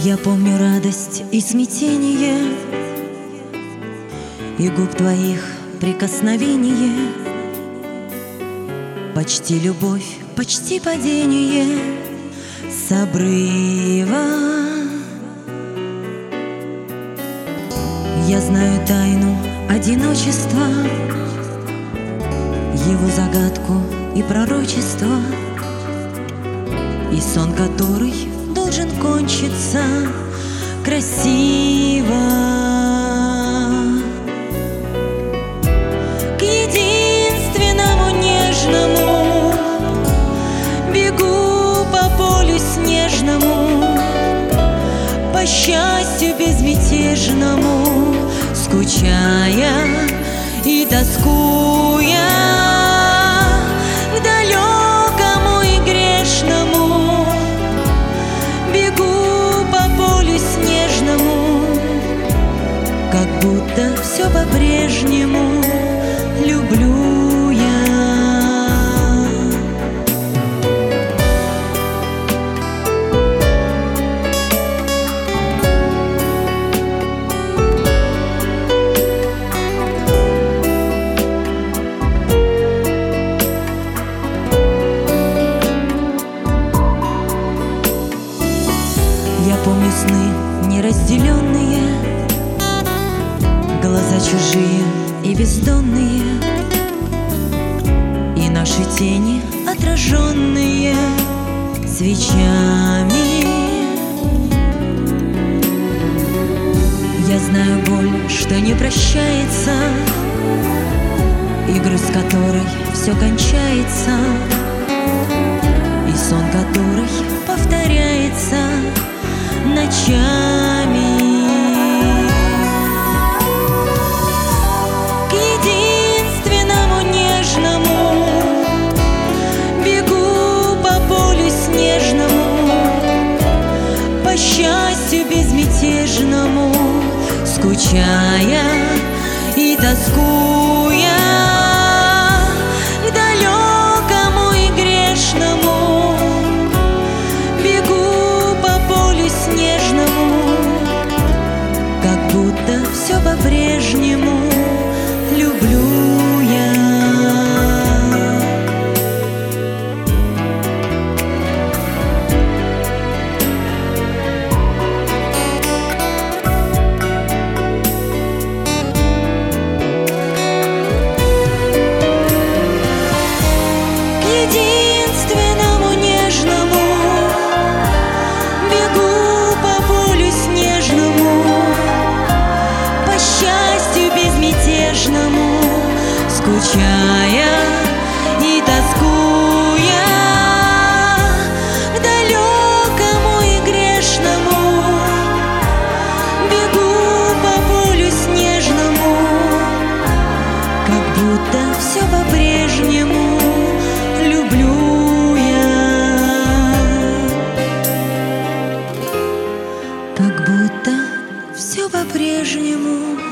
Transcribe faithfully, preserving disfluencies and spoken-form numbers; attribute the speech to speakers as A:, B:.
A: Я помню радость и смятение, и губ твоих прикосновение, почти любовь, почти падение с обрыва. Я знаю тайну одиночества, его загадку и пророчество, и сон, который должен кончиться красиво. К единственному нежному бегу по полю снежному, по счастью безмятежному, скучая и тоскуя. К далекому и грешному бегу по полю снежному, как будто все по-прежнему люблю я. Я помню сны неразделенные, глаза чужие и бездонные, и наши тени отраженные свечами. Я знаю боль, что не прощается, и грусть которой все кончается, и сон, который повторяется ночами. К единственному нежному бегу по полю снежному, по счастью безмятежному, скучая и тоскуя. К далекому и грешному бегу по полю снежному, как будто все по-прежнему люблю я. К единственному нежному бегу по полю снежному, по счастью безмятежному, скучая и тоскуя. К далекому и грешному бегу по полю снежному, как будто все по-прежнему люблю я. Как будто все по-прежнему